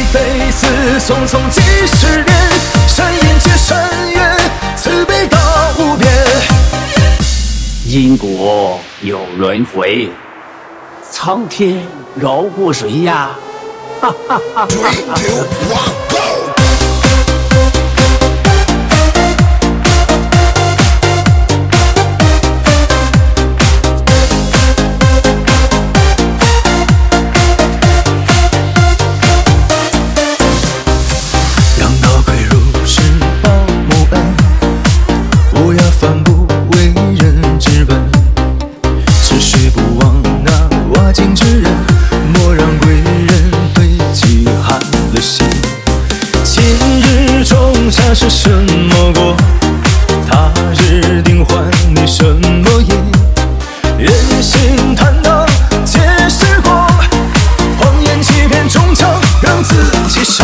辈子匆匆几十年，山眼皆山岳，慈悲到无边。 因果有轮回，苍天饶过谁呀？哈哈哈哈哈！ 下是什么果？他日定还你什么业？人心坦荡皆是光，谎言欺骗终将让自己伤。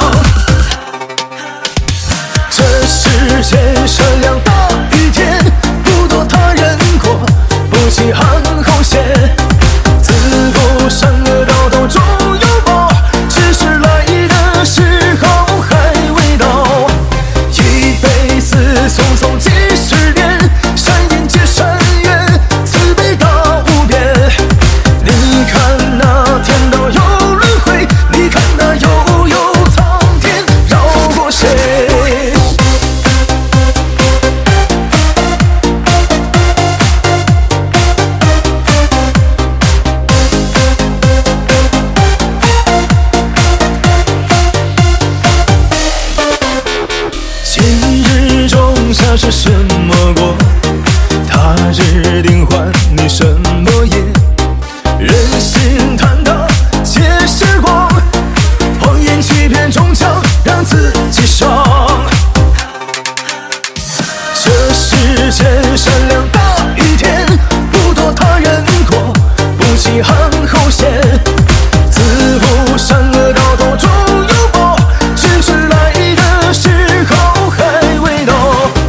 这世间善良大于天，不夺他人过，不计寒红险。自古善恶到头终有报，只是来的时候还未到。匆匆几十年，山眼皆山岳，慈悲到无边。你看那天道有轮回，你看那悠悠苍天饶过谁？下是什么果？他日定还你什么业？人心坦荡皆是光，谎言欺骗终将让自己伤。这世间善良大于天，不夺他人过，不计寒红险。自古善恶到头终有报，只是来的时候还未到。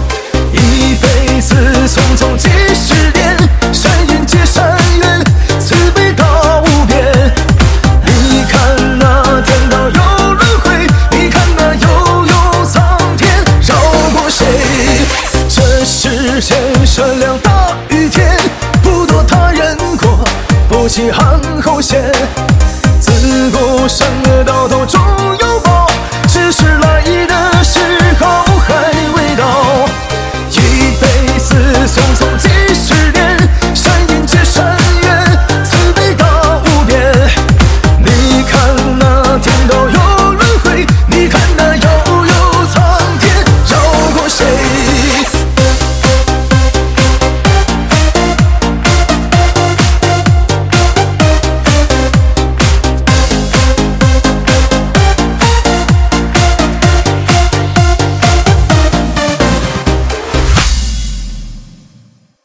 匆匆几十年，山眼皆山岳，慈悲到无边。你看那天道有轮回，你看那悠悠苍天饶过谁？这世间善良大于天，不夺他人过，不计寒红险。自古善恶到头